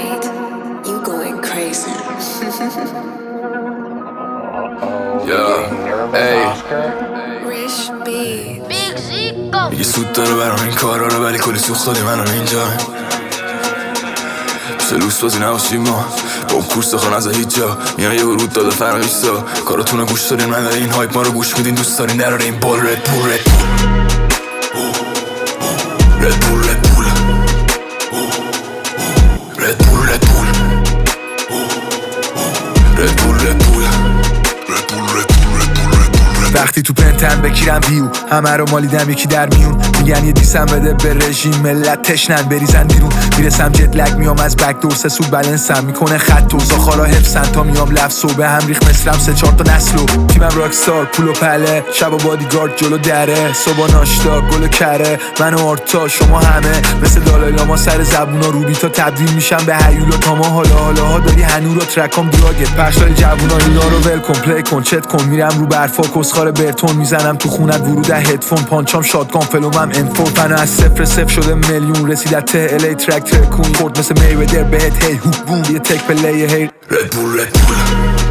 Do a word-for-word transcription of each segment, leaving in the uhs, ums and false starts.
night, you going crazy. Yeah, ey Rich beat. Big Zico. میگه سود داره برام این کارا رو ولی کلی سوخت دادی منم اینجا پیش لوس بازی نباشیم ما با اون کورس خان از هیچ جا میان یه ورود داده فرقیستا کاراتون رو گوش دارین من داره این هایپ ما رو گوش میدین دوست دارین دراره این بال رد بول رد بول رد بول رد بول رد بول رد بول رد بول رد بول وقتی تو پنتن بگیرم ویو همه رو مالیدم یکی در میون میگن یه دیسم بده به رژیم ملت تشنن بریزن بیرون میرسم جت لگ میام از بک دور سه سود بلنسم میکنه خط و زاخارا حفظن تا میام لفظ و به هم ریخ مثلم سه چهار تا نسلو تیمم راکستار پول و پله شب و بادیگارد جلو دره صبح ناشتا گل و کره من و آرتا شما همه مثل دالای لاما سر زبونا روبی تا تبدیل میشم به هیولا تا ما حالا حالا ها داری هنو رو ترکام دراگت پخشای جوونا اینا رو ول کن پلی کن چت کن میرم رو برفا کسخار برتون میزنم تو خونت ورود هدفون پانچام شاتگان فلومم انفو فنا از صفر صفر شده میلیون رسید از ته الی ترک ترکون خورد مثل میودر بهت هی هوک بوم یه تک پلی هی رد بول رد بول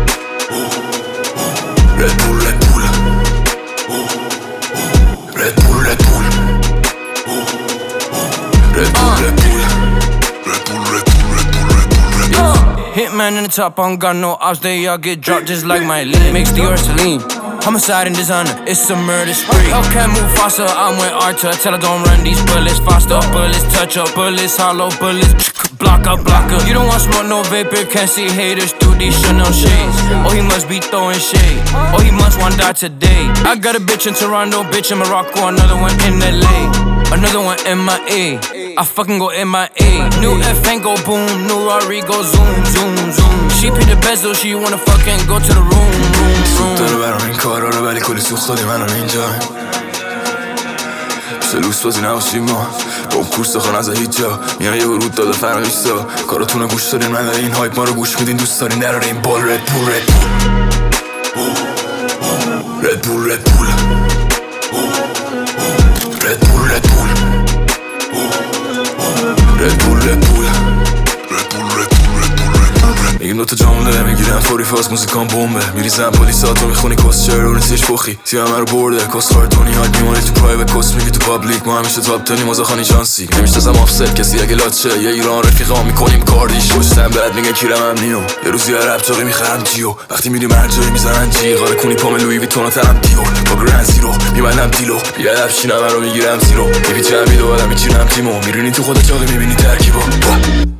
رد بول رد بول رد بول رد بول رد بول رد بول Hitman in the top, I don't got no ops, they all get dropped just like my lean. Makes the Ursuline, homicide and designer, it's a murder spree. Hellcat move faster, I'm with Arthur, tell her don't run these bullets faster. Bullets touch up, bullets hollow, bullets block up, block up. You don't want smoke, no vapor, can't see haters through these Chanel shades. Oh, he must be throwing shade, oh, he must want die today. I got a bitch in Toronto, bitch in Morocco, another one in L A, another one in my A. I fucking go M I A. New F ain't go boom, new Rari go zoom, zoom, zoom. She pay the bezel, she wanna fucking go to the room, room, room. داره برام این کارا رو ولی کلی سوخت دادی منم اینجا پیش لوس بازی نباشیم ما با اون کورس خان از هیچ جا میان یه ورود داده فرقیستا کاراتون رو گوش دارین من داره این هایپ ما رو گوش میدین دوست دارین دراره این بال رد بول رد بول رد بول رد بول رد بول رد بول رد بول رد بول میگیم دوتا جامله میگیرم فوری فاز موزیکان بومبه میریزم پلیساتو میخونی کس چرا رو نیستیش بخی تیم همه رو برده کس خارتونی هاید میمونی تو پرایوت کس میگی تو پابلیک ما همیشه تو ابتنی مزاخانی شانسی نمیشتازم آفست کسی اگه لاچه یه ایران رفیقا میکنیم کاردیش پشتم بعد میگن کیرم هم نیو یه روزی هر رب چاقی میخرم جیو وقتی میریم هر جایی میزنن جی غاره کنی پام لوی ویتون و ترم دیو با گرند زیرو میبندم دیلو بیادب شینم رو میگیرم زیرو میپیچم میدو آدم میچینم تیمو میرینی تو خودت چاقی میبینی ترکیبو